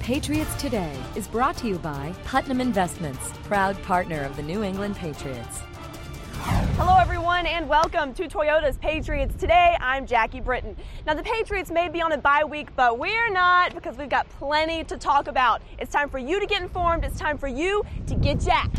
Patriots Today is brought to you by Putnam Investments, proud partner of the New England Patriots. Hello everyone and welcome to Toyota's Patriots Today. I'm Jackie Britton. Now the Patriots may be on a bye week, but we're not, because we've got plenty to talk about. It's time for you to get informed. It's time for you to get jacked.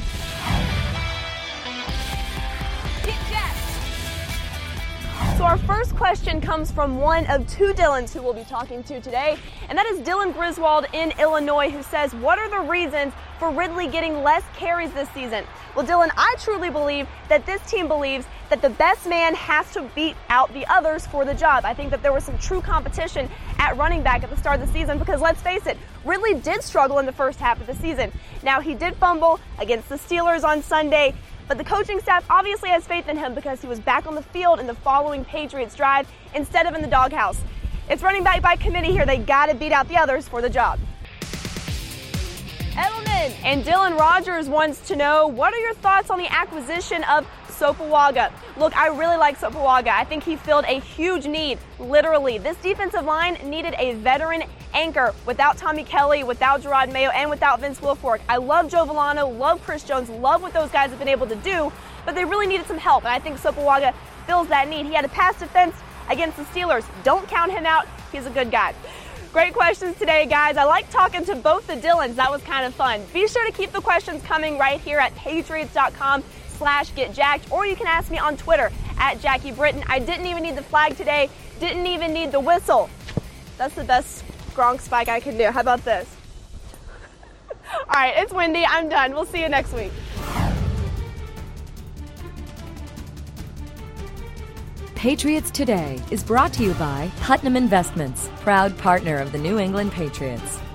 Get jacked. So our first question comes from one of two Dylans who we'll be talking to today, and that is Dylan Griswold in Illinois, who says, what are the reasons for Ridley getting less carries this season? Well, Dylan, I truly believe that this team believes that the best man has to beat out the others for the job. I think that there was some true competition at running back at the start of the season because, let's face it, Ridley did struggle in the first half of the season. Now, he did fumble against the Steelers on Sunday, but the coaching staff obviously has faith in him because he was back on the field in the following Patriots drive instead of in the doghouse. It's running back by committee here. They got to beat out the others for the job. Edelman and Dylan Rogers wants to know, what are your thoughts on the acquisition of Sopoaga? Look, I really like Sopoaga. I think he filled a huge need, literally. This defensive line needed a veteran anchor without Tommy Kelly, without Gerard Mayo, and without Vince Wilfork. I love Joe Villano, love Chris Jones, love what those guys have been able to do, but they really needed some help, and I think Sopoaga fills that need. He had a pass defense against the Steelers. Don't count him out. He's a good guy. Great questions today, guys. I like talking to both the Dylans. That was kind of fun. Be sure to keep the questions coming right here at patriots.com/getjacked, or you can ask me on Twitter at Jackie Britton. I didn't even need the flag today. Didn't even need the whistle. That's the best Gronk spike I can do. How about this? All right, it's windy. I'm done. We'll see you next week. Patriots Today is brought to you by Putnam Investments, proud partner of the New England Patriots.